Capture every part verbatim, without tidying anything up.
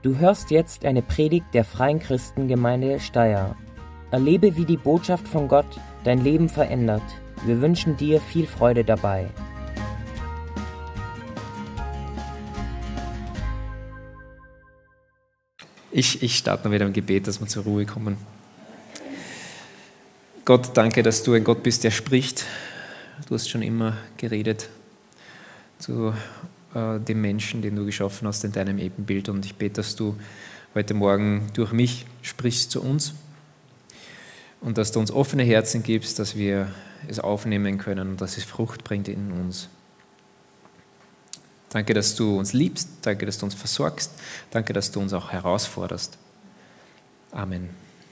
Du hörst jetzt eine Predigt der Freien Christengemeinde Steyr. Erlebe, wie die Botschaft von Gott dein Leben verändert. Wir wünschen dir viel Freude dabei. Ich, ich starte noch wieder im Gebet, dass wir zur Ruhe kommen. Gott, danke, dass du ein Gott bist, der spricht. Du hast schon immer geredet zu äh, dem Menschen, den du geschaffen hast in deinem Ebenbild. Und ich bete, dass du heute Morgen durch mich sprichst zu uns und dass du uns offene Herzen gibst, dass wir es aufnehmen können und dass es Frucht bringt in uns. Danke, dass du uns liebst. Danke, dass du uns versorgst. Danke, dass du uns auch herausforderst. Amen.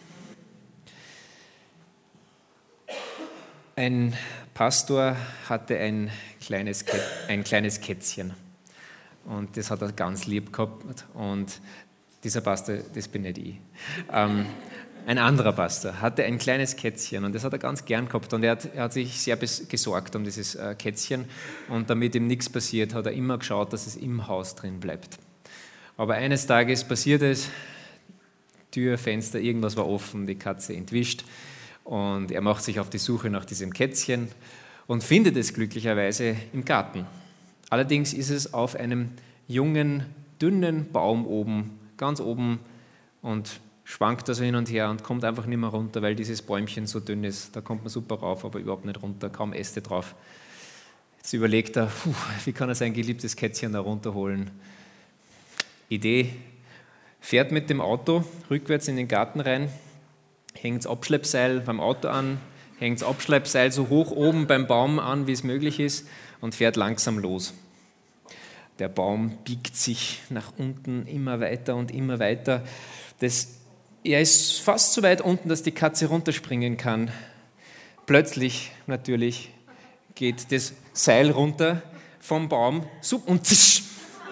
Ein Pastor hatte ein kleines, Kä- ein kleines Kätzchen und das hat er ganz lieb gehabt. Und dieser Pastor, das bin nicht ich. Ähm, Ein anderer Pastor hatte ein kleines Kätzchen und das hat er ganz gern gehabt und er hat, er hat sich sehr bes- gesorgt um dieses äh, Kätzchen und damit ihm nichts passiert, hat er immer geschaut, dass es im Haus drin bleibt. Aber eines Tages passiert es, Tür, Fenster, irgendwas war offen, die Katze entwischt und er macht sich auf die Suche nach diesem Kätzchen und findet es glücklicherweise im Garten. Allerdings ist es auf einem jungen, dünnen Baum oben, ganz oben und schwankt also hin und her und kommt einfach nicht mehr runter, weil dieses Bäumchen so dünn ist. Da kommt man super rauf, aber überhaupt nicht runter, kaum Äste drauf. Jetzt überlegt er, puh, wie kann er sein geliebtes Kätzchen da runterholen? Idee, fährt mit dem Auto rückwärts in den Garten rein, hängt das Abschleppseil beim Auto an, hängt das Abschleppseil so hoch oben beim Baum an, wie es möglich ist und fährt langsam los. Der Baum biegt sich nach unten immer weiter und immer weiter. Das Er ist fast so weit unten, dass die Katze runterspringen kann. Plötzlich natürlich geht das Seil runter vom Baum und zisch.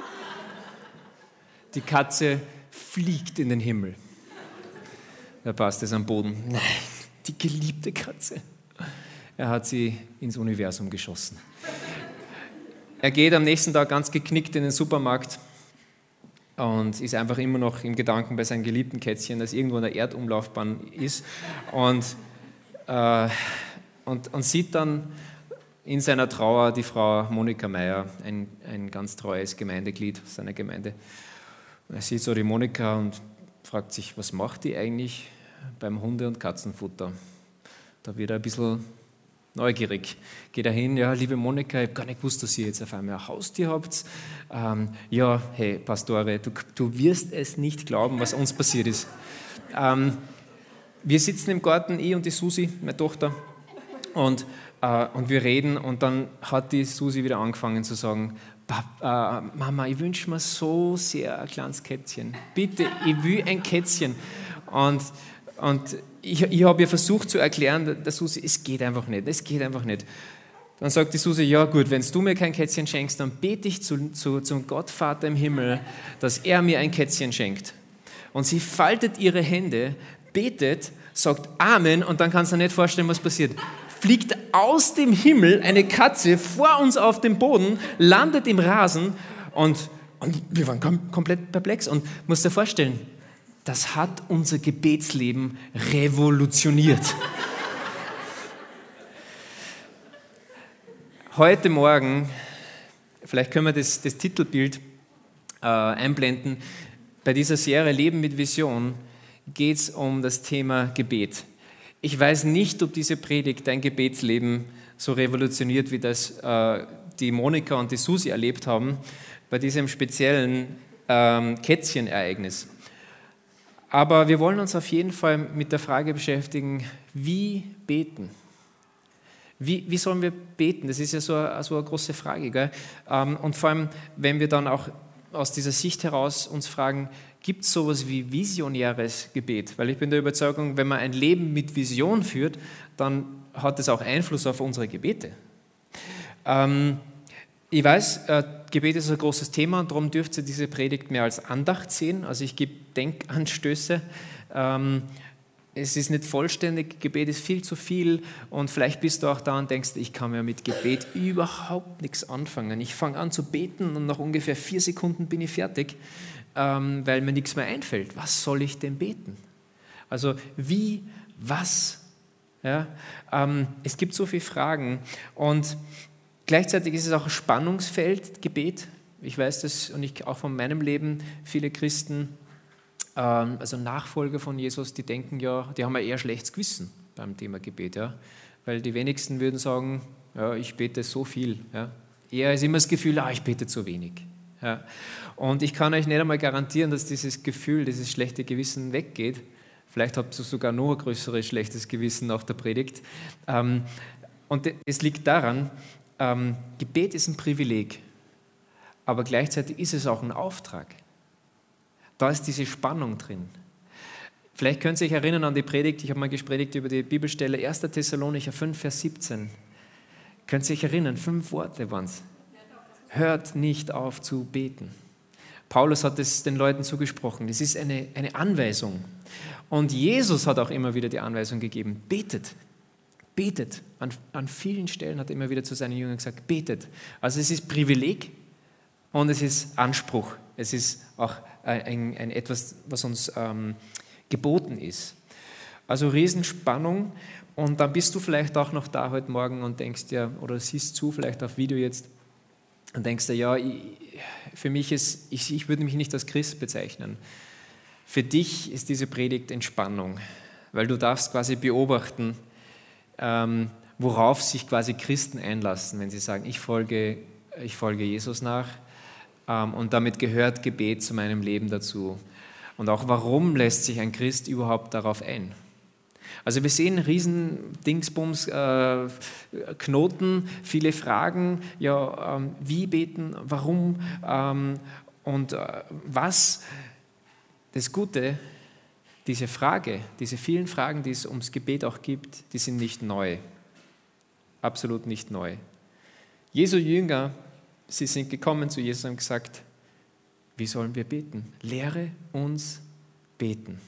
Die Katze fliegt in den Himmel. Da passt es am Boden. Nein, die geliebte Katze. Er hat sie ins Universum geschossen. Er geht am nächsten Tag ganz geknickt in den Supermarkt und ist einfach immer noch im Gedanken bei seinem geliebten Kätzchen, das irgendwo in der Erdumlaufbahn ist und, äh, und, und sieht dann in seiner Trauer die Frau Monika Meier, ein, ein ganz treues Gemeindeglied seiner Gemeinde. Er sieht so die Monika und fragt sich, was macht die eigentlich beim Hunde- und Katzenfutter? Da wird er ein bisschen neugierig. Geht er hin, ja, liebe Monika, ich habe gar nicht gewusst, dass ihr jetzt auf einmal ein Haustier habt. Ähm, ja, hey, Pastore, du, du wirst es nicht glauben, was uns passiert ist. Ähm, wir sitzen im Garten, ich und die Susi, meine Tochter, und, äh, und wir reden und dann hat die Susi wieder angefangen zu sagen, Papa, äh, Mama, ich wünsche mir so sehr ein kleines Kätzchen. Bitte, ich will ein Kätzchen. Und Und ich, ich habe ihr versucht zu erklären, der Susi, es geht einfach nicht, es geht einfach nicht. Dann sagt die Susi, ja gut, wenn du mir kein Kätzchen schenkst, dann bete ich zu, zu, zum Gottvater im Himmel, dass er mir ein Kätzchen schenkt. Und sie faltet ihre Hände, betet, sagt Amen und dann kannst du dir nicht vorstellen, was passiert. Fliegt aus dem Himmel eine Katze vor uns auf dem Boden, landet im Rasen und, und wir waren kom- komplett perplex und musst dir vorstellen, das hat unser Gebetsleben revolutioniert. Heute Morgen, vielleicht können wir das, das Titelbild äh, einblenden, bei dieser Serie Leben mit Vision geht es um das Thema Gebet. Ich weiß nicht, ob diese Predigt dein Gebetsleben so revolutioniert, wie das äh, die Monika und die Susi erlebt haben, bei diesem speziellen ähm, Kätzchenereignis. Aber wir wollen uns auf jeden Fall mit der Frage beschäftigen, wie beten? Wie, wie sollen wir beten? Das ist ja so eine, so eine große Frage. Gell? Und vor allem, wenn wir dann auch aus dieser Sicht heraus uns fragen, gibt es sowas wie visionäres Gebet? Weil ich bin der Überzeugung, wenn man ein Leben mit Vision führt, dann hat das auch Einfluss auf unsere Gebete. Ähm, Ich weiß, äh, Gebet ist ein großes Thema und darum dürft ihr diese Predigt mehr als Andacht sehen. Also ich gebe Denkanstöße. Ähm, es ist nicht vollständig, Gebet ist viel zu viel und vielleicht bist du auch da und denkst, ich kann mir mit Gebet überhaupt nichts anfangen. Ich fange an zu beten und nach ungefähr vier Sekunden bin ich fertig, ähm, weil mir nichts mehr einfällt. Was soll ich denn beten? Also wie, was? Ja, ähm, es gibt so viele Fragen und gleichzeitig ist es auch ein Spannungsfeld, Gebet. Ich weiß das und ich auch von meinem Leben, viele Christen, also Nachfolger von Jesus, die denken ja, die haben ja eher schlechtes Gewissen beim Thema Gebet, ja, weil die wenigsten würden sagen, ja, ich bete so viel, ja. Eher ist immer das Gefühl, ah, ich bete zu wenig, ja. Und ich kann euch nicht einmal garantieren, dass dieses Gefühl, dieses schlechte Gewissen weggeht. Vielleicht habt ihr sogar noch ein größeres schlechtes Gewissen nach der Predigt. Und es liegt daran, Gebet ist ein Privileg, aber gleichzeitig ist es auch ein Auftrag. Da ist diese Spannung drin. Vielleicht könnt ihr euch erinnern an die Predigt, ich habe mal gepredigt über die Bibelstelle erster Thessalonicher fünf, Vers siebzehn. Könnt ihr euch erinnern, fünf Worte waren es. Hört nicht auf zu beten. Paulus hat es den Leuten zugesprochen, das ist eine, eine Anweisung. Und Jesus hat auch immer wieder die Anweisung gegeben, betet, betet. An, an vielen Stellen hat er immer wieder zu seinen Jüngern gesagt, betet. Also es ist Privileg und es ist Anspruch. Es ist auch ein, ein etwas, was uns ähm, geboten ist. Also Riesenspannung und dann bist du vielleicht auch noch da heute Morgen und denkst dir, oder siehst zu, vielleicht auf Video jetzt, und denkst dir, ja, ich, für mich ist, ich, ich würde mich nicht als Christ bezeichnen. Für dich ist diese Predigt Entspannung, weil du darfst quasi beobachten, ähm, worauf sich quasi Christen einlassen, wenn sie sagen, ich folge, ich folge Jesus nach. Und damit gehört Gebet zu meinem Leben dazu. Und auch warum lässt sich ein Christ überhaupt darauf ein? Also wir sehen riesen Dingsbums, äh, Knoten, viele Fragen, ja, ähm, wie beten, warum ähm, und äh, was. Das Gute, diese Frage, diese vielen Fragen, die es ums Gebet auch gibt, die sind nicht neu. Absolut nicht neu. Jesu Jünger, sie sind gekommen zu Jesus und haben gesagt, wie sollen wir beten? Lehre uns beten.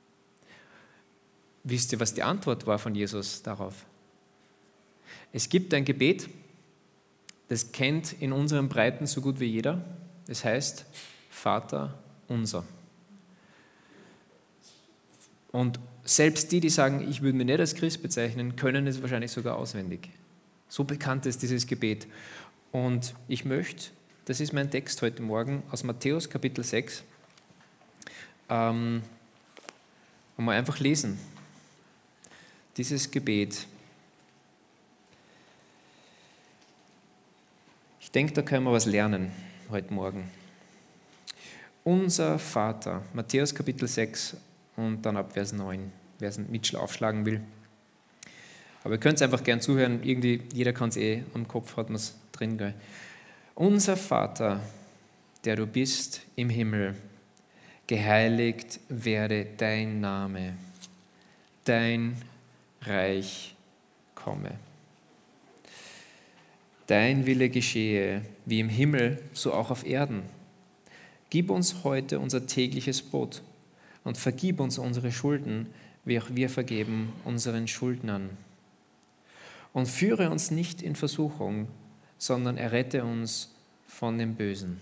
Wisst ihr, was die Antwort war von Jesus darauf? Es gibt ein Gebet, das kennt in unseren Breiten so gut wie jeder. Es heißt Vater unser. Und selbst die, die sagen, ich würde mich nicht als Christ bezeichnen, können es wahrscheinlich sogar auswendig. So bekannt ist dieses Gebet. Und ich möchte, das ist mein Text heute Morgen aus Matthäus Kapitel sechs, ähm, mal einfach lesen. Dieses Gebet. Ich denke, da können wir was lernen heute Morgen. Unser Vater, Matthäus Kapitel sechs und dann ab Vers neun, wer es mit aufschlagen will. Aber ihr könnt es einfach gern zuhören, irgendwie, jeder kann es eh am Kopf, hat man es drin. Gell? Unser Vater, der du bist im Himmel, geheiligt werde dein Name, dein Reich komme. Dein Wille geschehe, wie im Himmel, so auch auf Erden. Gib uns heute unser tägliches Brot und vergib uns unsere Schulden, wie auch wir vergeben unseren Schuldnern. Und führe uns nicht in Versuchung, sondern errette uns von dem Bösen.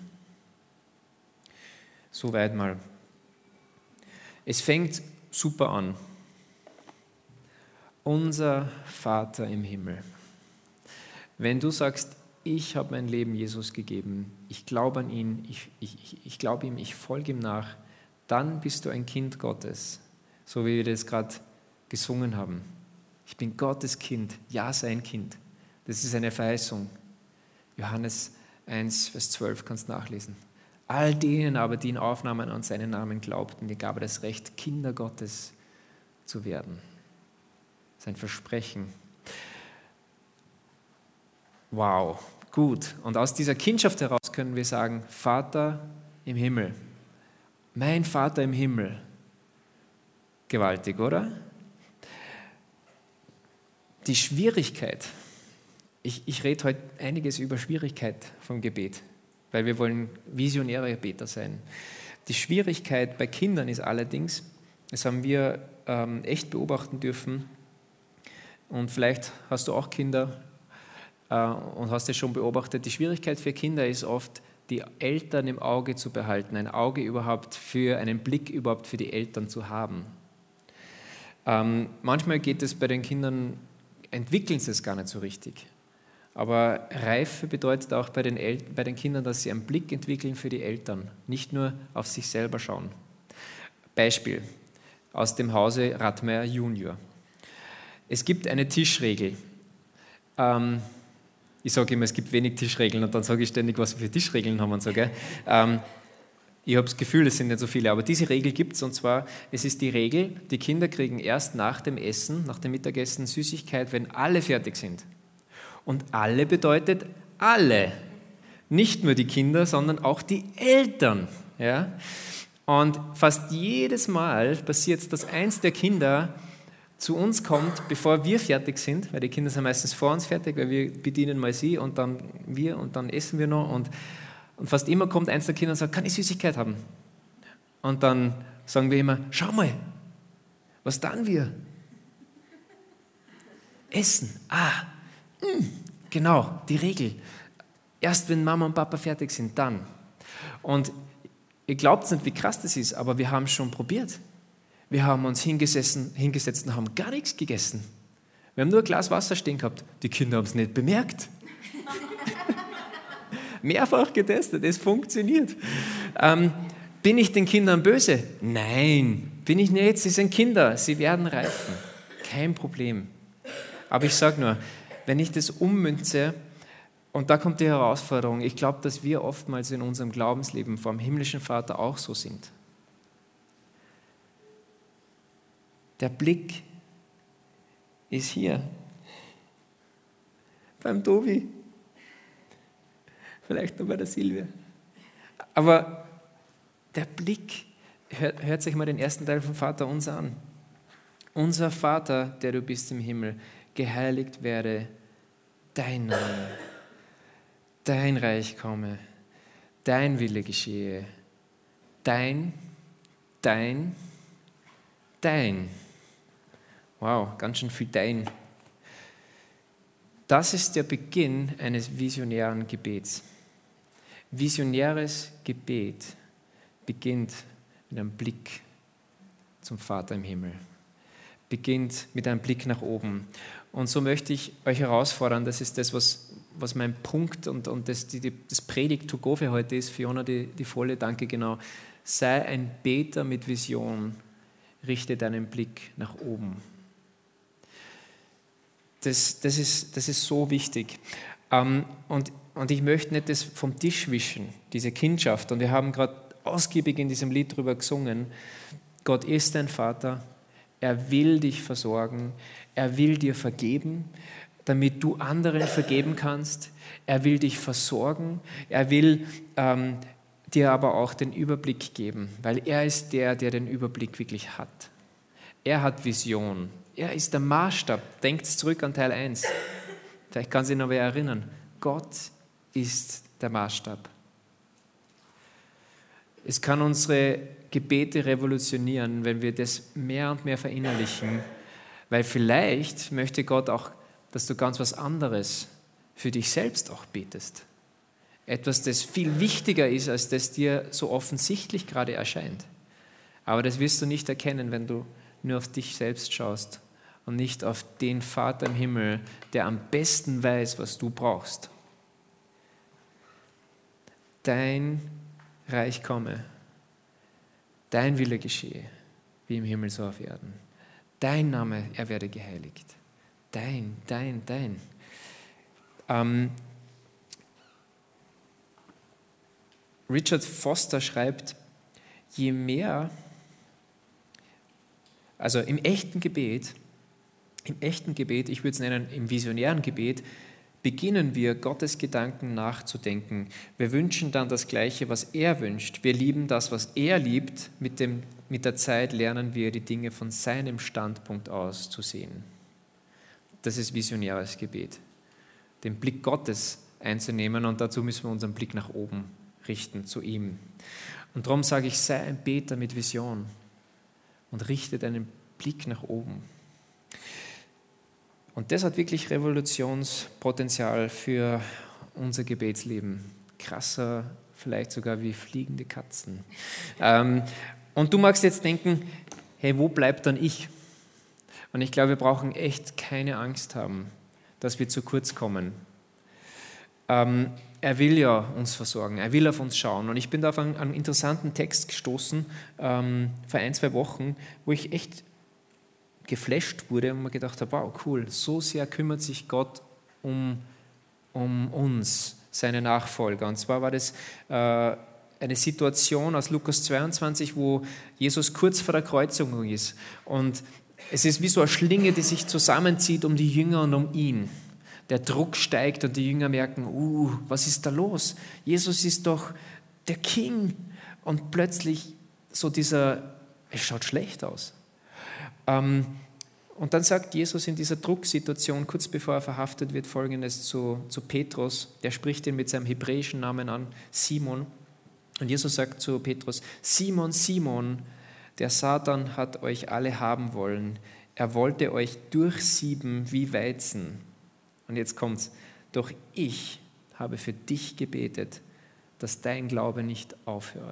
Soweit mal. Es fängt super an. Unser Vater im Himmel. Wenn du sagst, ich habe mein Leben Jesus gegeben, ich glaube an ihn, ich, ich, ich glaube ihm, ich folge ihm nach, dann bist du ein Kind Gottes, so wie wir das gerade gesungen haben. Ich bin Gottes Kind, ja, sein Kind. Das ist eine Verheißung. Johannes eins, Vers zwölf kannst du nachlesen. All denen aber, die ihn aufnahmen und an seinen Namen glaubten, die gab er das Recht, Kinder Gottes zu werden. Sein Versprechen. Wow, gut. Und aus dieser Kindschaft heraus können wir sagen, Vater im Himmel. Mein Vater im Himmel. Gewaltig, oder? Die Schwierigkeit, ich, ich rede heute einiges über Schwierigkeit vom Gebet, weil wir wollen visionäre Beter sein. Die Schwierigkeit bei Kindern ist allerdings, das haben wir ähm, echt beobachten dürfen. Und vielleicht hast du auch Kinder äh, und hast es schon beobachtet. Die Schwierigkeit für Kinder ist oft, die Eltern im Auge zu behalten, ein Auge überhaupt für, einen Blick überhaupt für die Eltern zu haben. Ähm, manchmal geht es bei den Kindern, entwickeln sie es gar nicht so richtig. Aber Reife bedeutet auch bei den, El- bei den Kindern, dass sie einen Blick entwickeln für die Eltern, nicht nur auf sich selber schauen. Beispiel aus dem Hause Radmeier Junior. Es gibt eine Tischregel. Ähm, ich sage immer, es gibt wenig Tischregeln und dann sage ich ständig, was wir für Tischregeln haben und so. Gell? Ähm, ich habe das Gefühl, es sind nicht so viele, aber diese Regel gibt es und zwar, es ist die Regel, die Kinder kriegen erst nach dem Essen, nach dem Mittagessen Süßigkeit, wenn alle fertig sind. Und alle bedeutet alle. Nicht nur die Kinder, sondern auch die Eltern. Ja? Und fast jedes Mal passiert es, dass eins der Kinder zu uns kommt, bevor wir fertig sind, weil die Kinder sind meistens vor uns fertig, weil wir bedienen mal sie und dann wir und dann essen wir noch. Und, und fast immer kommt eins der Kinder und sagt, kann ich Süßigkeit haben? Und dann sagen wir immer, schau mal, was dann wir? Essen. Ah, mh, genau, die Regel. Erst wenn Mama und Papa fertig sind, dann. Und ihr glaubt nicht, wie krass das ist, aber wir haben es schon probiert. Wir haben uns hingesessen, hingesetzt und haben gar nichts gegessen. Wir haben nur ein Glas Wasser stehen gehabt. Die Kinder haben es nicht bemerkt. Mehrfach getestet, es funktioniert. Ähm, bin ich den Kindern böse? Nein, bin ich nicht. Sie sind Kinder, sie werden reifen. Kein Problem. Aber ich sage nur, wenn ich das ummünze, und da kommt die Herausforderung, ich glaube, dass wir oftmals in unserem Glaubensleben vor dem himmlischen Vater auch so sind. Der Blick ist hier, beim Tobi, vielleicht noch bei der Silvia. Aber der Blick, hört, hört sich mal den ersten Teil vom Vater unser an. Unser Vater, der du bist im Himmel, geheiligt werde dein Name, dein Reich komme, dein Wille geschehe, dein, dein, dein. Wow, ganz schön viel dein. Das ist der Beginn eines visionären Gebets. Visionäres Gebet beginnt mit einem Blick zum Vater im Himmel. Beginnt mit einem Blick nach oben. Und so möchte ich euch herausfordern, das ist das, was, was mein Punkt und, und das, die, das Predigt to go für heute ist. Fiona, die, die volle Danke, genau. Sei ein Beter mit Vision, richte deinen Blick nach oben. Das, das, ist, das ist so wichtig. Ähm, und, und ich möchte nicht das vom Tisch wischen, diese Kindschaft. Und wir haben gerade ausgiebig in diesem Lied darüber gesungen. Gott ist dein Vater, er will dich versorgen, er will dir vergeben, damit du anderen vergeben kannst. Er will dich versorgen, er will ähm, dir aber auch den Überblick geben, weil er ist der, der den Überblick wirklich hat. Er hat Vision. Er ist der Maßstab. Denkt zurück an Teil eins. Vielleicht kann sich noch wer erinnern. Gott ist der Maßstab. Es kann unsere Gebete revolutionieren, wenn wir das mehr und mehr verinnerlichen, weil vielleicht möchte Gott auch, dass du ganz was anderes für dich selbst auch betest. Etwas, das viel wichtiger ist, als das dir so offensichtlich gerade erscheint. Aber das wirst du nicht erkennen, wenn du nur auf dich selbst schaust und nicht auf den Vater im Himmel, der am besten weiß, was du brauchst. Dein Reich komme, dein Wille geschehe, wie im Himmel so auf Erden. Dein Name, er werde geheiligt. Dein, dein, dein. Ähm, Richard Foster schreibt, je mehr, also im echten Gebet, im echten Gebet, ich würde es nennen, im visionären Gebet, beginnen wir, Gottes Gedanken nachzudenken. Wir wünschen dann das Gleiche, was er wünscht. Wir lieben das, was er liebt. Mit, dem, mit der Zeit lernen wir, die Dinge von seinem Standpunkt aus zu sehen. Das ist visionäres Gebet. Den Blick Gottes einzunehmen und dazu müssen wir unseren Blick nach oben richten, zu ihm. Und darum sage ich, sei ein Beter mit Vision und richte deinen Blick nach oben. Und das hat wirklich Revolutionspotenzial für unser Gebetsleben. Krasser, vielleicht sogar wie fliegende Katzen. Ähm, und du magst jetzt denken, hey, wo bleibt dann ich? Und ich glaube, wir brauchen echt keine Angst haben, dass wir zu kurz kommen. Ähm, er will ja uns versorgen, er will auf uns schauen. Und ich bin da auf einen, einen interessanten Text gestoßen, ähm, vor ein, zwei Wochen, wo ich echt geflasht wurde und mir gedacht habe, wow, cool, so sehr kümmert sich Gott um, um uns, seine Nachfolger. Und zwar war das äh, eine Situation aus Lukas zweiundzwanzig, wo Jesus kurz vor der Kreuzigung ist. Und es ist wie so eine Schlinge, die sich zusammenzieht um die Jünger und um ihn. Der Druck steigt und die Jünger merken, uh, was ist da los? Jesus ist doch der King. Und plötzlich so dieser, es schaut schlecht aus. Ähm, und dann sagt Jesus in dieser Drucksituation, kurz bevor er verhaftet wird, Folgendes zu, zu Petrus. Der spricht ihn mit seinem hebräischen Namen an, Simon. Und Jesus sagt zu Petrus, Simon, Simon, der Satan hat euch alle haben wollen. Er wollte euch durchsieben wie Weizen. Und jetzt kommt's. Doch ich habe für dich gebetet, dass dein Glaube nicht aufhöre.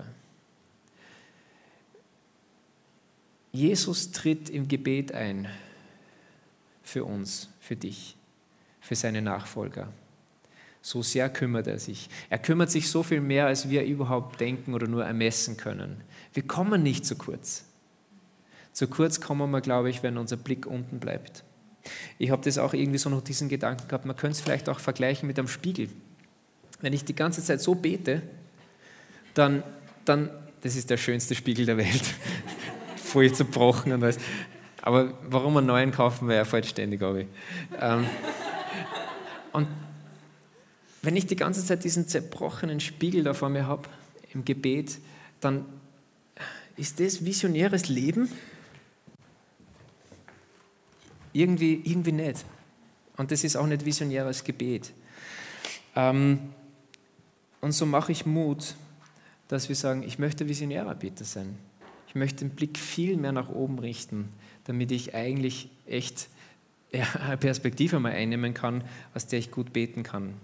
Jesus tritt im Gebet ein für uns, für dich, für seine Nachfolger. So sehr kümmert er sich. Er kümmert sich so viel mehr, als wir überhaupt denken oder nur ermessen können. Wir kommen nicht zu kurz. Zu kurz kommen wir, glaube ich, wenn unser Blick unten bleibt. Ich habe das auch irgendwie so noch diesen Gedanken gehabt, man könnte es vielleicht auch vergleichen mit einem Spiegel. Wenn ich die ganze Zeit so bete, dann, dann das ist der schönste Spiegel der Welt. Voll zerbrochen und alles. Aber warum einen neuen kaufen, weil er fällt ständig ab. Ähm, und wenn ich die ganze Zeit diesen zerbrochenen Spiegel da vor mir habe, im Gebet, dann ist das visionäres Leben? Irgendwie, irgendwie nicht. Und das ist auch nicht visionäres Gebet. Ähm, und so mache ich Mut, dass wir sagen, ich möchte visionärer Beter sein. Ich möchte den Blick viel mehr nach oben richten, damit ich eigentlich echt ja, eine Perspektive mal einnehmen kann, aus der ich gut beten kann.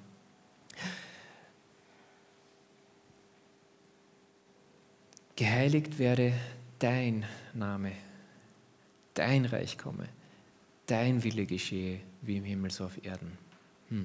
Geheiligt werde dein Name, dein Reich komme, dein Wille geschehe, wie im Himmel so auf Erden. Hm.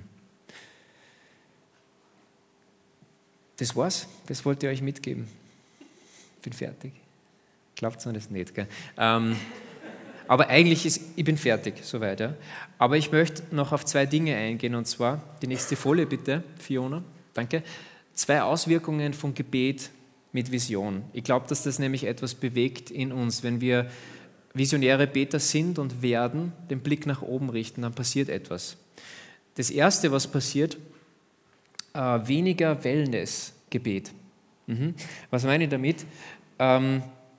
Das war's, das wollte ich euch mitgeben. Bin fertig. Glaubt mir das nicht, gell? Ähm, aber eigentlich ist, ich bin fertig, soweit. Ja. Aber ich möchte noch auf zwei Dinge eingehen, und zwar, die nächste Folie bitte, Fiona, danke. Zwei Auswirkungen von Gebet mit Vision. Ich glaube, dass das nämlich etwas bewegt in uns. Wenn wir visionäre Beter sind und werden, den Blick nach oben richten, dann passiert etwas. Das Erste, was passiert, äh, weniger Wellness-Gebet. Mhm. Was meine ich damit? Ähm,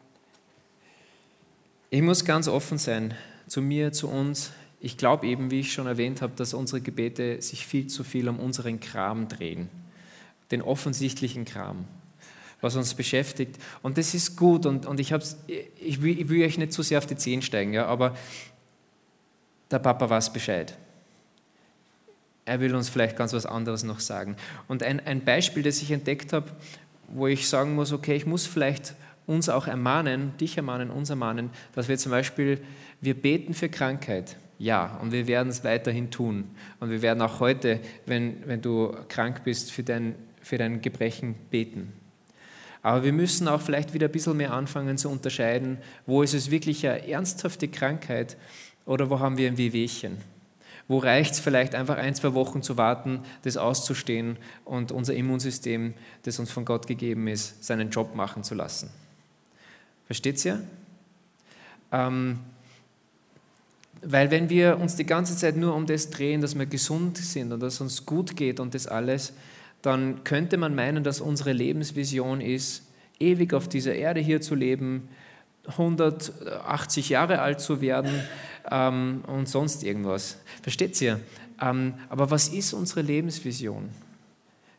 ich muss ganz offen sein, zu mir, zu uns. Ich glaube eben, wie ich schon erwähnt habe, dass unsere Gebete sich viel zu viel um unseren Kram drehen. Den offensichtlichen Kram, was uns beschäftigt. Und das ist gut. Und, und ich, hab's, ich, will, ich will euch nicht zu sehr auf die Zehen steigen, ja, aber der Papa weiß Bescheid. Er will uns vielleicht ganz was anderes noch sagen. Und ein, ein Beispiel, das ich entdeckt habe, wo ich sagen muss, okay, ich muss vielleicht uns auch ermahnen, dich ermahnen, uns ermahnen, dass wir zum Beispiel, wir beten für Krankheit. Ja, und wir werden es weiterhin tun. Und wir werden auch heute, wenn, wenn du krank bist, für dein, für dein Gebrechen beten. Aber wir müssen auch vielleicht wieder ein bisschen mehr anfangen zu unterscheiden, wo ist es wirklich eine ernsthafte Krankheit oder wo haben wir ein Wehwehchen. Wo reicht es vielleicht einfach ein, zwei Wochen zu warten, das auszustehen und unser Immunsystem, das uns von Gott gegeben ist, seinen Job machen zu lassen. Versteht ihr? Ähm, weil wenn wir uns die ganze Zeit nur um das drehen, dass wir gesund sind und dass es uns gut geht und das alles, dann könnte man meinen, dass unsere Lebensvision ist, ewig auf dieser Erde hier zu leben, hundertachtzig Jahre alt zu werden ähm, und sonst irgendwas. Versteht ihr? Ähm, aber was ist unsere Lebensvision?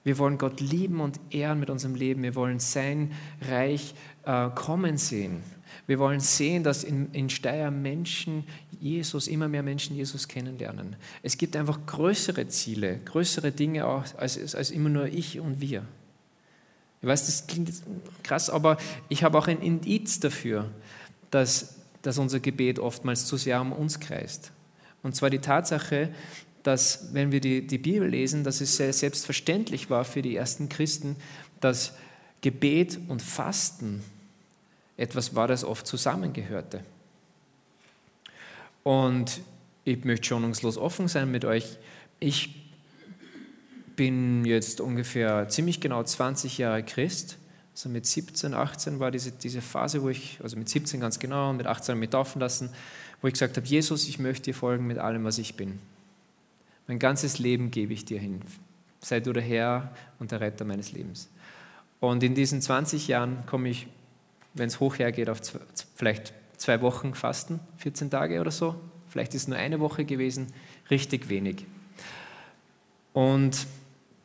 Wir wollen Gott lieben und ehren mit unserem Leben. Wir wollen sein Reich äh, kommen sehen. Wir wollen sehen, dass in, in Steyr Menschen Jesus, immer mehr Menschen Jesus kennenlernen. Es gibt einfach größere Ziele, größere Dinge auch, als, als immer nur ich und wir. Ich weiß, das klingt krass, aber ich habe auch ein Indiz dafür, dass, dass unser Gebet oftmals zu sehr um uns kreist. Und zwar die Tatsache, dass, wenn wir die, die Bibel lesen, dass es sehr selbstverständlich war für die ersten Christen, dass Gebet und Fasten etwas war, das oft zusammengehörte. Und ich möchte schonungslos offen sein mit euch. Ich bin jetzt ungefähr ziemlich genau zwanzig Jahre Christ. Also mit siebzehn, achtzehn war diese, diese Phase, wo ich, also mit siebzehn ganz genau, mit achtzehn mich taufen lassen, wo ich gesagt habe, Jesus, ich möchte dir folgen mit allem, was ich bin. Mein ganzes Leben gebe ich dir hin. Sei du der Herr und der Retter meines Lebens. Und in diesen zwanzig Jahren komme ich, wenn es hoch hergeht, auf zwei, vielleicht zwei Wochen Fasten, vierzehn Tage oder so. Vielleicht ist es nur eine Woche gewesen, richtig wenig. Und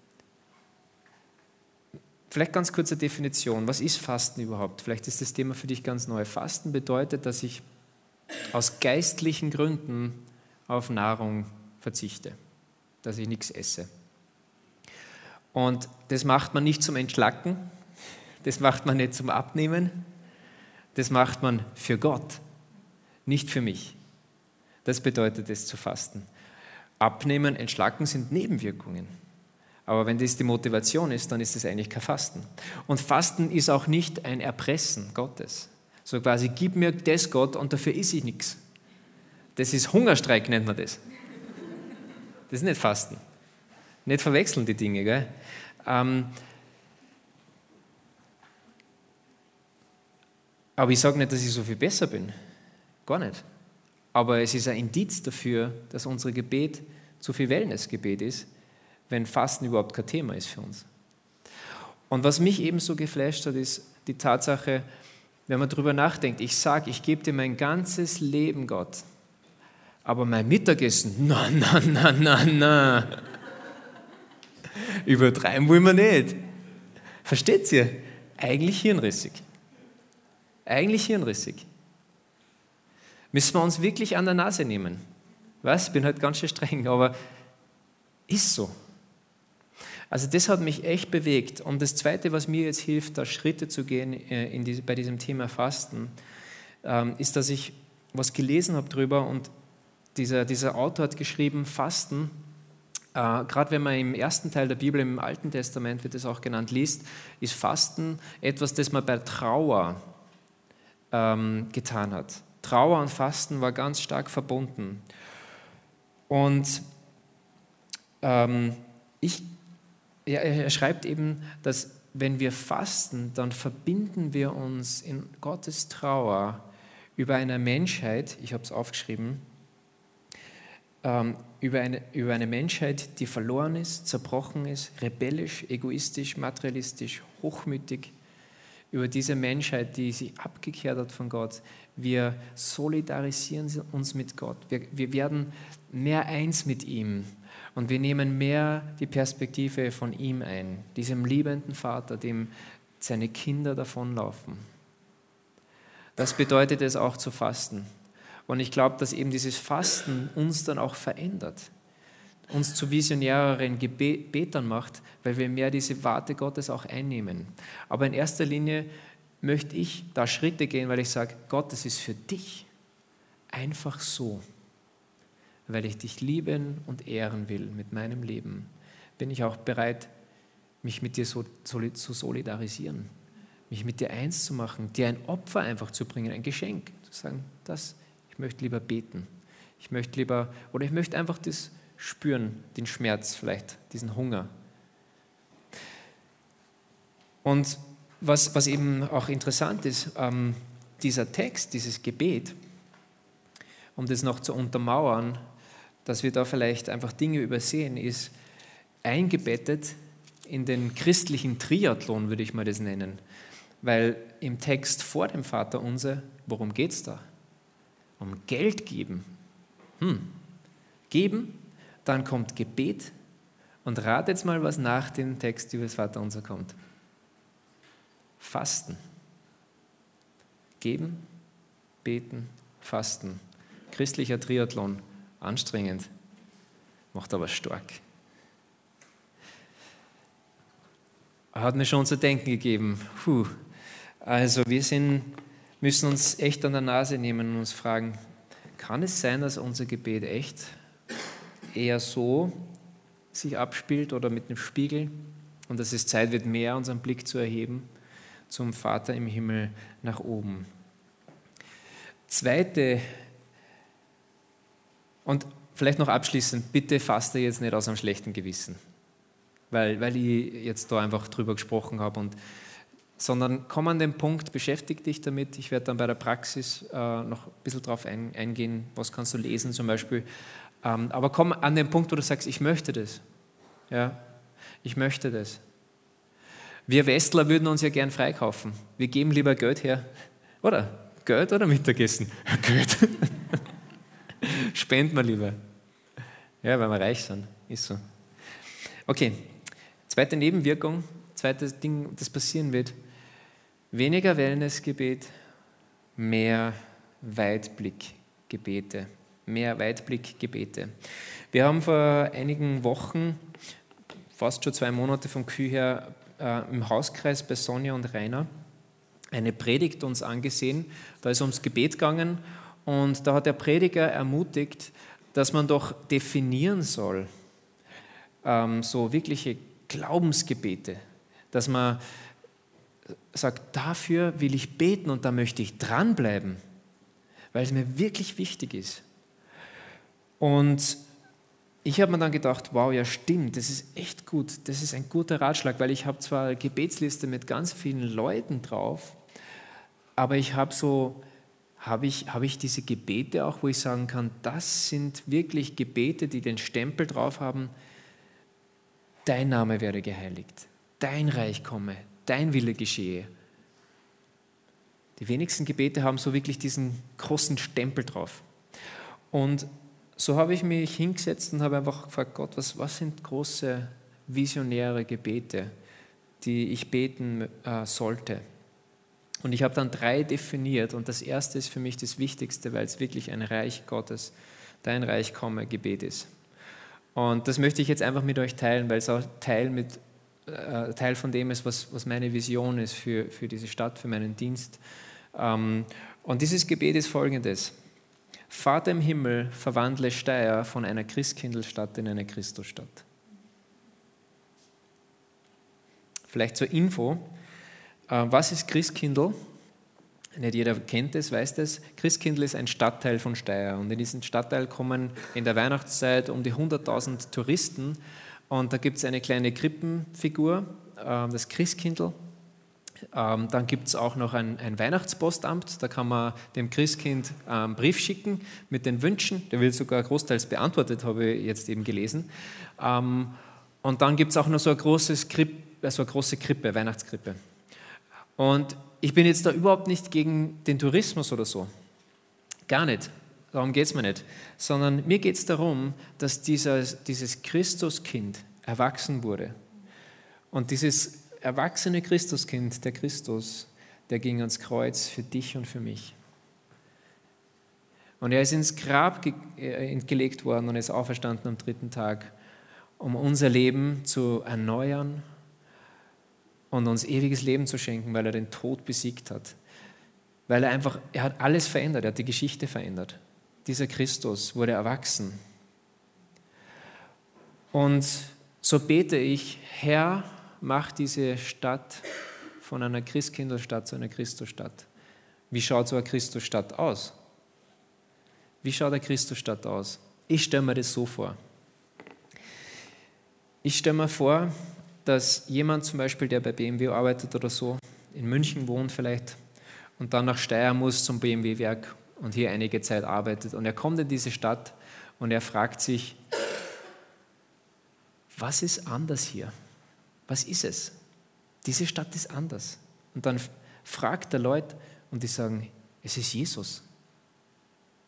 vielleicht ganz kurze Definition. Was ist Fasten überhaupt? Vielleicht ist das Thema für dich ganz neu. Fasten bedeutet, dass ich aus geistlichen Gründen auf Nahrung verzichte, dass ich nichts esse. Und das macht man nicht zum Entschlacken, das macht man nicht zum Abnehmen, das macht man für Gott, nicht für mich. Das bedeutet es zu fasten. Abnehmen, Entschlacken sind Nebenwirkungen. Aber wenn das die Motivation ist, dann ist das eigentlich kein Fasten. Und Fasten ist auch nicht ein Erpressen Gottes. So quasi, gib mir das, Gott, und dafür esse ich nichts. Das ist Hungerstreik, nennt man das. Das ist nicht Fasten. Nicht verwechseln die Dinge, gell? Ähm, aber ich sage nicht, dass ich so viel besser bin. Gar nicht. Aber es ist ein Indiz dafür, dass unser Gebet zu viel Wellnessgebet ist, wenn Fasten überhaupt kein Thema ist für uns. Und was mich ebenso geflasht hat, ist die Tatsache, wenn man darüber nachdenkt, ich sage, ich gebe dir mein ganzes Leben, Gott, aber mein Mittagessen, na, na, na, na, na. Übertreiben wollen wir nicht. Versteht ihr? Eigentlich hirnrissig. Eigentlich hirnrissig. Müssen wir uns wirklich an der Nase nehmen. Was? Ich bin halt ganz schön streng, aber ist so. Also das hat mich echt bewegt. Und das Zweite, was mir jetzt hilft, da Schritte zu gehen in die, bei diesem Thema Fasten, ähm, ist, dass ich was gelesen habe drüber und dieser, dieser Autor hat geschrieben, Fasten, äh, gerade wenn man im ersten Teil der Bibel, im Alten Testament wird es auch genannt, liest, ist Fasten etwas, das man bei Trauer ähm, getan hat. Trauer und Fasten war ganz stark verbunden. Und ähm, ich, ja, er schreibt eben, dass wenn wir fasten, dann verbinden wir uns in Gottes Trauer über eine Menschheit, ich habe es aufgeschrieben, ähm, über, eine, über eine Menschheit, die verloren ist, zerbrochen ist, rebellisch, egoistisch, materialistisch, hochmütig, über diese Menschheit, die sich abgekehrt hat von Gott. Wir solidarisieren uns mit Gott. Wir, wir werden mehr eins mit ihm und wir nehmen mehr die Perspektive von ihm ein, diesem liebenden Vater, dem seine Kinder davonlaufen. Das bedeutet es auch zu fasten. Und ich glaube, dass eben dieses Fasten uns dann auch verändert, uns zu visionäreren Betern macht, weil wir mehr diese Warte Gottes auch einnehmen. Aber in erster Linie möchte ich da Schritte gehen, weil ich sage, Gott, das ist für dich einfach so, weil ich dich lieben und ehren will mit meinem Leben, bin ich auch bereit, mich mit dir so, so, zu solidarisieren, mich mit dir eins zu machen, dir ein Opfer einfach zu bringen, ein Geschenk, zu sagen, das, ich möchte lieber beten, ich möchte lieber, oder ich möchte einfach das spüren, den Schmerz vielleicht, diesen Hunger. Und was, was eben auch interessant ist, ähm, dieser Text, dieses Gebet, um das noch zu untermauern, dass wir da vielleicht einfach Dinge übersehen, ist eingebettet in den christlichen Triathlon, würde ich mal das nennen. Weil im Text vor dem Vaterunser, worum geht es da? Um Geld geben. Hm. Geben, dann kommt Gebet Und rat jetzt mal, was nach dem Text über das Vaterunser kommt. Fasten. Geben, beten, fasten. Christlicher Triathlon. Anstrengend, macht aber stark. Hat mir schon zu denken gegeben. Puh. Also wir sind, müssen uns echt an der Nase nehmen und uns fragen, kann es sein, dass unser Gebet echt eher so sich abspielt oder mit einem Spiegel und dass es Zeit wird, mehr unseren Blick zu erheben zum Vater im Himmel nach oben. Zweite, und vielleicht noch abschließend, bitte fasst ihr jetzt nicht aus einem schlechten Gewissen, weil, weil ich jetzt da einfach drüber gesprochen habe, und, sondern komm an den Punkt, beschäftige dich damit. Ich werde dann bei der Praxis äh, noch ein bisschen drauf ein, eingehen, was kannst du lesen zum Beispiel. Ähm, aber komm an den Punkt, wo du sagst, ich möchte das. Ja, ich möchte das. Wir Westler würden uns ja gern freikaufen. Wir geben lieber Geld her. Oder? Geld oder Mittagessen? Geld. Spenden wir lieber. Ja, weil wir reich sind. Ist so. Okay, zweite Nebenwirkung, zweites Ding, das passieren wird. Weniger Wellnessgebet, mehr Weitblickgebete. Mehr Weitblickgebete. Wir haben vor einigen Wochen, fast schon zwei Monate vom Kühe her, äh, im Hauskreis bei Sonja und Rainer eine Predigt uns angesehen. Da ist ums Gebet gegangen und da hat der Prediger ermutigt, dass man doch definieren soll, ähm, so wirkliche Glaubensgebete, dass man sagt, dafür will ich beten und da möchte ich dranbleiben, weil es mir wirklich wichtig ist. Und ich habe mir dann gedacht, wow, ja stimmt, das ist echt gut, das ist ein guter Ratschlag, weil ich habe zwar eine Gebetsliste mit ganz vielen Leuten drauf, aber ich habe so, habe ich, habe ich diese Gebete auch, wo ich sagen kann, das sind wirklich Gebete, die den Stempel drauf haben, dein Name werde geheiligt, dein Reich komme, dein Wille geschehe. Die wenigsten Gebete haben so wirklich diesen großen Stempel drauf. Und so habe ich mich hingesetzt und habe einfach gefragt, Gott, was, was sind große visionäre Gebete, die ich beten äh, sollte? Und ich habe dann drei definiert und das erste ist für mich das Wichtigste, weil es wirklich ein Reich Gottes, dein Reich komme, Gebet ist. Und das möchte ich jetzt einfach mit euch teilen, weil es auch Teil, mit, äh, Teil von dem ist, was, was meine Vision ist für, für diese Stadt, für meinen Dienst. Ähm, und dieses Gebet ist folgendes: Vater im Himmel, verwandle Steyr von einer Christkindlstadt in eine Christusstadt. Vielleicht zur Info, was ist Christkindl? Nicht jeder kennt es, weiß das. Christkindl ist ein Stadtteil von Steyr und in diesen Stadtteil kommen in der Weihnachtszeit um die hunderttausend Touristen und da gibt es eine kleine Krippenfigur, das Christkindl. Dann gibt es auch noch ein, ein Weihnachtspostamt, da kann man dem Christkind einen Brief schicken mit den Wünschen, der wird sogar großteils beantwortet, habe ich jetzt eben gelesen. Und dann gibt es auch noch so, ein großes Kripp, so eine große Krippe, Weihnachtskrippe. Und ich bin jetzt da überhaupt nicht gegen den Tourismus oder so, gar nicht, darum geht es mir nicht, sondern mir geht es darum, dass dieser, dieses Christuskind erwachsen wurde und dieses erwachsene Christuskind, der Christus, der ging ans Kreuz für dich und für mich. Und er ist ins Grab ge- äh, gelegt worden und ist auferstanden am dritten Tag, um unser Leben zu erneuern und uns ewiges Leben zu schenken, weil er den Tod besiegt hat. Weil er einfach, er hat alles verändert, er hat die Geschichte verändert. Dieser Christus wurde erwachsen. Und so bete ich, Herr, mach diese Stadt von einer Christkindlstadt zu einer Christusstadt. Wie schaut so eine Christusstadt aus? Wie schaut eine Christusstadt aus? Ich stelle mir das so vor. Ich stelle mir vor, dass jemand zum Beispiel, der bei B M W arbeitet oder so, in München wohnt vielleicht und dann nach Steyr muss zum B M W-Werk und hier einige Zeit arbeitet und er kommt in diese Stadt und er fragt sich, was ist anders hier? Was ist es? Diese Stadt ist anders. Und dann fragt er Leute und die sagen, es ist Jesus.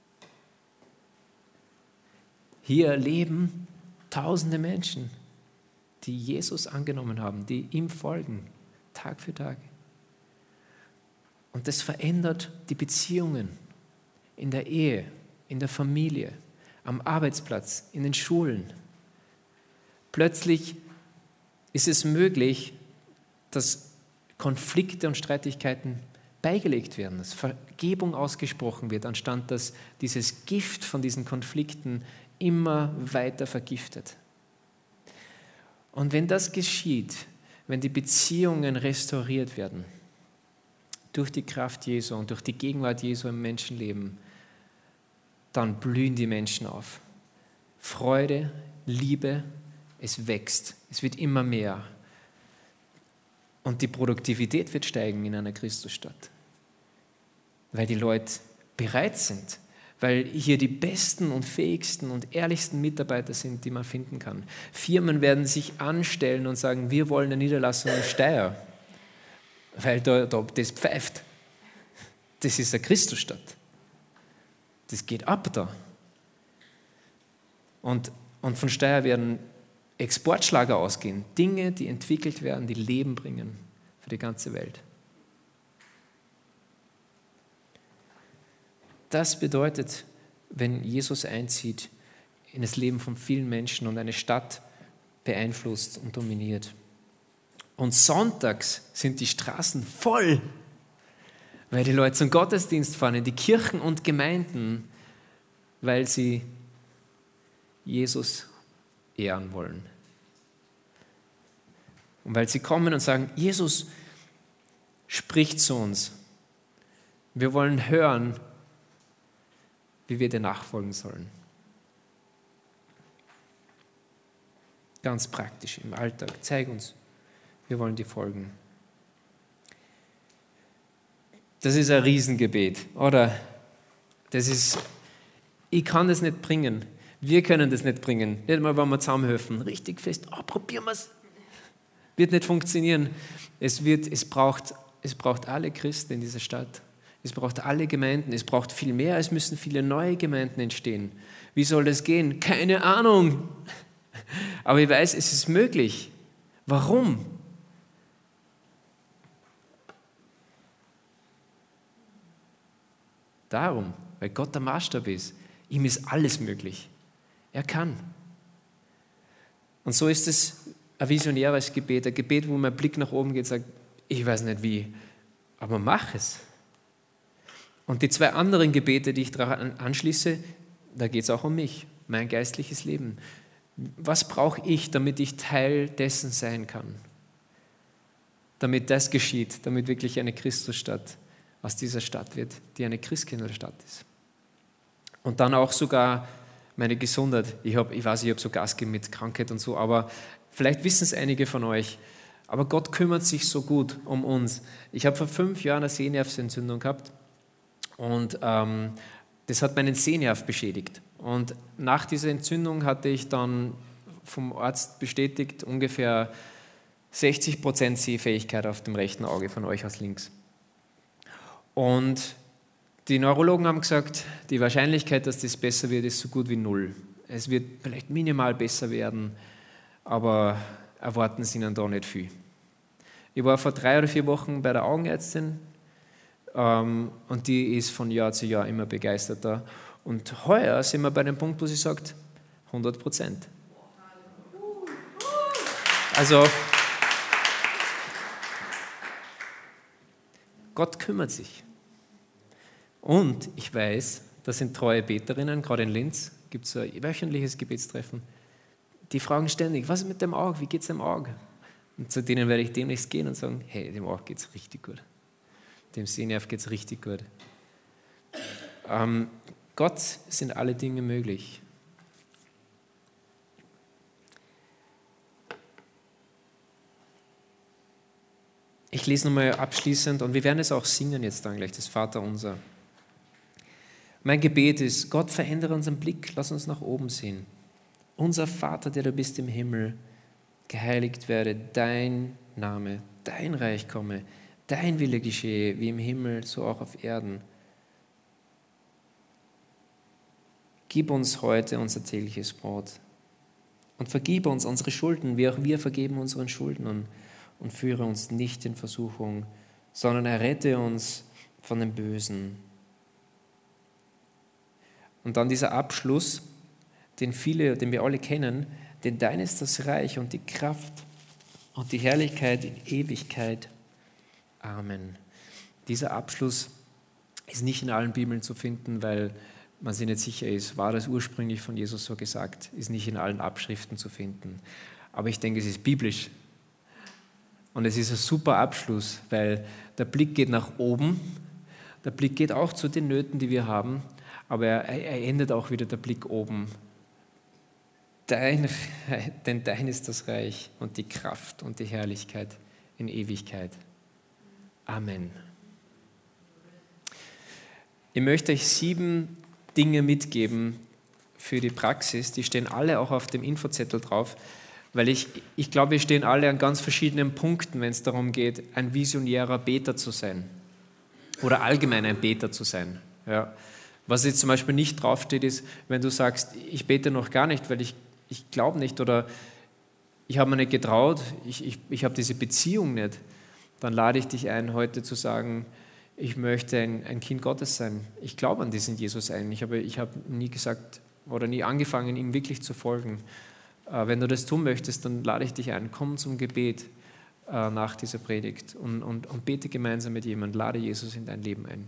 Hier leben tausende Menschen. die Jesus angenommen haben, die ihm folgen, Tag für Tag. Und das verändert die Beziehungen in der Ehe, in der Familie, am Arbeitsplatz, in den Schulen. Plötzlich ist es möglich, dass Konflikte und Streitigkeiten beigelegt werden, dass Vergebung ausgesprochen wird, anstatt dass dieses Gift von diesen Konflikten immer weiter vergiftet. Und wenn das geschieht, wenn die Beziehungen restauriert werden, durch die Kraft Jesu und durch die Gegenwart Jesu im Menschenleben, dann blühen die Menschen auf. Freude, Liebe, es wächst, es wird immer mehr. Und die Produktivität wird steigen in einer Christusstadt, weil die Leute bereit sind, weil hier die besten und fähigsten und ehrlichsten Mitarbeiter sind, die man finden kann. Firmen werden sich anstellen und sagen, wir wollen eine Niederlassung in Steyr, weil da, da das pfeift. Das ist eine Christusstadt. Das geht ab da. Und, und von Steyr werden Exportschlager ausgehen. Dinge, die entwickelt werden, die Leben bringen für die ganze Welt. Das bedeutet, wenn Jesus einzieht in das Leben von vielen Menschen und eine Stadt beeinflusst und dominiert. Und sonntags sind die Straßen voll, weil die Leute zum Gottesdienst fahren, in die Kirchen und Gemeinden, weil sie Jesus ehren wollen. Und weil sie kommen und sagen, Jesus spricht zu uns. Wir wollen hören, wie wir dir nachfolgen sollen. Ganz praktisch im Alltag. Zeig uns, wir wollen dir folgen. Das ist ein Riesengebet, oder? Das ist, ich kann das nicht bringen. Wir können das nicht bringen. Nicht mal, wenn wir zusammenhelfen. Richtig fest, oh, probieren wir es. Wird nicht funktionieren. Es, wird, es, braucht, es braucht alle Christen in dieser Stadt. Es braucht alle Gemeinden. Es braucht viel mehr. Es müssen viele neue Gemeinden entstehen. Wie soll das gehen? Keine Ahnung. Aber ich weiß, es ist möglich. Warum? Darum, weil Gott der Maßstab ist. Ihm ist alles möglich. Er kann. Und so ist es ein visionäres Gebet, ein Gebet, wo mein Blick nach oben geht und sagt, ich weiß nicht wie, aber mach es. Und die zwei anderen Gebete, die ich daran anschließe, da geht es auch um mich, mein geistliches Leben. Was brauche ich, damit ich Teil dessen sein kann? Damit das geschieht, damit wirklich eine Christusstadt aus dieser Stadt wird, die eine Christkindlestadt ist. Und dann auch sogar meine Gesundheit. Ich, hab, ich weiß, ich habe so Gas gegeben mit Krankheit und so, aber vielleicht wissen es einige von euch. Aber Gott kümmert sich so gut um uns. Ich habe vor fünf Jahren eine Sehnervenentzündung gehabt und ähm, das hat meinen Sehnerv beschädigt. Und nach dieser Entzündung hatte ich dann vom Arzt bestätigt, ungefähr sechzig Prozent Sehfähigkeit auf dem rechten Auge von euch aus links. Und die Neurologen haben gesagt, die Wahrscheinlichkeit, dass das besser wird, ist so gut wie null. Es wird vielleicht minimal besser werden, aber erwarten Sie Ihnen da nicht viel. Ich war vor drei oder vier Wochen bei der Augenärztin ähm, und die ist von Jahr zu Jahr immer begeisterter. Und heuer sind wir bei dem Punkt, wo sie sagt, hundert Prozent. Also, Gott kümmert sich. Und ich weiß, das sind treue Beterinnen, gerade in Linz gibt es ein wöchentliches Gebetstreffen, die fragen ständig, was ist mit dem Auge, wie geht es dem Auge? Und zu denen werde ich demnächst gehen und sagen, hey, dem Auge geht es richtig gut. Dem Sehnerv geht es richtig gut. Ähm, Gott sind alle Dinge möglich. Ich lese nochmal abschließend und wir werden es auch singen jetzt dann gleich, das Vaterunser. Mein Gebet ist, Gott, verändere unseren Blick, lass uns nach oben sehen. Unser Vater, der du bist im Himmel, geheiligt werde dein Name, dein Reich komme, dein Wille geschehe, wie im Himmel, so auch auf Erden. Gib uns heute unser tägliches Brot. Und vergib uns unsere Schulden, wie auch wir vergeben unseren Schuldnern. Und führe uns nicht in Versuchung, sondern errette uns von dem Bösen. Und dann dieser Abschluss, den viele, den wir alle kennen, denn dein ist das Reich und die Kraft und die Herrlichkeit in Ewigkeit. Amen. Dieser Abschluss ist nicht in allen Bibeln zu finden, weil man sich nicht sicher ist, war das ursprünglich von Jesus so gesagt, ist nicht in allen Abschriften zu finden. Aber ich denke, es ist biblisch. Und es ist ein super Abschluss, weil der Blick geht nach oben, der Blick geht auch zu den Nöten, die wir haben, aber er, er endet auch wieder der Blick oben. Dein, denn dein ist das Reich und die Kraft und die Herrlichkeit in Ewigkeit. Amen. Ich möchte euch sieben Dinge mitgeben für die Praxis, die stehen alle auch auf dem Infozettel drauf, weil ich, ich glaube, wir stehen alle an ganz verschiedenen Punkten, wenn es darum geht, ein visionärer Beter zu sein oder allgemein ein Beter zu sein. Ja. Was jetzt zum Beispiel nicht draufsteht, ist, wenn du sagst, ich bete noch gar nicht, weil ich, ich glaube nicht oder ich habe mir nicht getraut, ich, ich, ich habe diese Beziehung nicht, dann lade ich dich ein, heute zu sagen, ich möchte ein, ein Kind Gottes sein. Ich glaube an diesen Jesus eigentlich, aber ich habe nie gesagt oder nie angefangen, ihm wirklich zu folgen. Äh, wenn du das tun möchtest, dann lade ich dich ein, komm zum Gebet äh, nach dieser Predigt und, und, und bete gemeinsam mit jemandem, lade Jesus in dein Leben ein.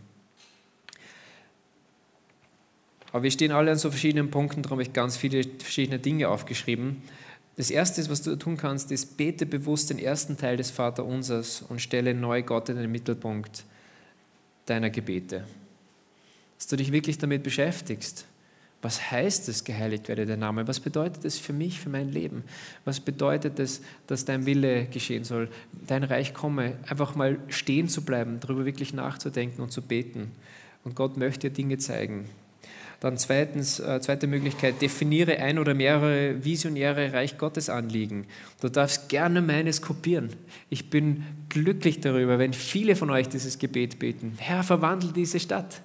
Aber wir stehen alle an so verschiedenen Punkten, darum habe ich ganz viele verschiedene Dinge aufgeschrieben. Das Erste, was du tun kannst, ist, bete bewusst den ersten Teil des Vaterunsers und stelle neu Gott in den Mittelpunkt deiner Gebete. Dass du dich wirklich damit beschäftigst. Was heißt es, geheiligt werde der Name? Was bedeutet es für mich, für mein Leben? Was bedeutet es, dass dein Wille geschehen soll? Dein Reich komme. Einfach mal stehen zu bleiben, darüber wirklich nachzudenken und zu beten. Und Gott möchte dir Dinge zeigen. Dann zweitens, äh, zweite Möglichkeit, definiere ein oder mehrere visionäre Reich Gottes Anliegen. Du darfst gerne meines kopieren. Ich bin glücklich darüber, wenn viele von euch dieses Gebet beten. Herr, verwandle diese Stadt.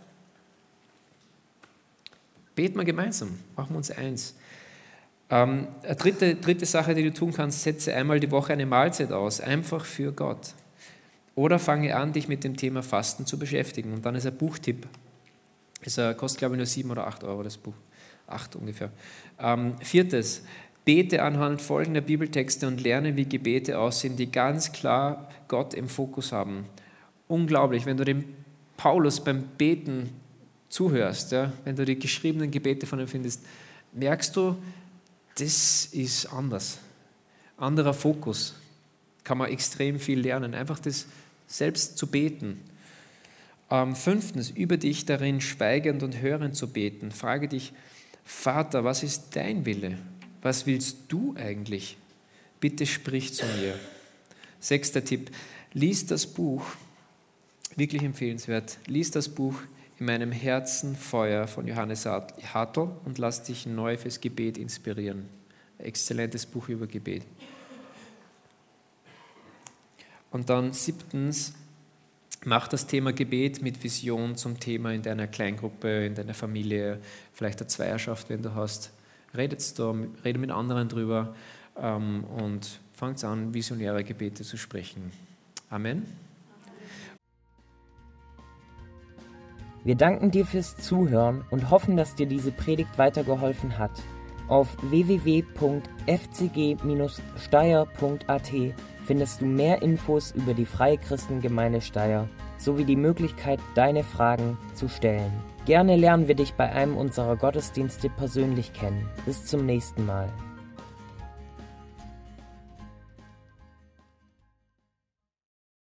Beten wir gemeinsam, machen wir uns eins. Ähm, eine dritte, dritte Sache, die du tun kannst, setze einmal die Woche eine Mahlzeit aus, einfach für Gott. Oder fange an, dich mit dem Thema Fasten zu beschäftigen. Und dann ist ein Buchtipp. Es kostet, glaube ich, nur sieben oder acht Euro, das Buch. Acht ungefähr. Ähm, viertes, bete anhand folgender Bibeltexte und lerne, wie Gebete aussehen, die ganz klar Gott im Fokus haben. Unglaublich, wenn du dem Paulus beim Beten zuhörst, ja, wenn du die geschriebenen Gebete von ihm findest, merkst du, das ist anders. Anderer Fokus. Kann man extrem viel lernen. Einfach das selbst zu beten. Ähm, fünftens, übe dich darin, schweigend und hörend zu beten. Frage dich, Vater, was ist dein Wille? Was willst du eigentlich? Bitte sprich zu mir. Sechster Tipp, lies das Buch, wirklich empfehlenswert, lies das Buch In meinem Herzen Feuer von Johannes Hartl und lass dich neu fürs Gebet inspirieren. Exzellentes Buch über Gebet. Und dann siebtens, mach das Thema Gebet mit Vision zum Thema in deiner Kleingruppe, in deiner Familie, vielleicht eine Zweierschaft, wenn du hast. Redet da, rede mit anderen drüber ähm, und fangt an, visionäre Gebete zu sprechen. Amen. Wir danken dir fürs Zuhören und hoffen, dass dir diese Predigt weitergeholfen hat. Auf w w w punkt f c g bindestrich steyr punkt a t findest du mehr Infos über die Freie Christengemeinde Steyr sowie die Möglichkeit, deine Fragen zu stellen. Gerne lernen wir dich bei einem unserer Gottesdienste persönlich kennen. Bis zum nächsten Mal.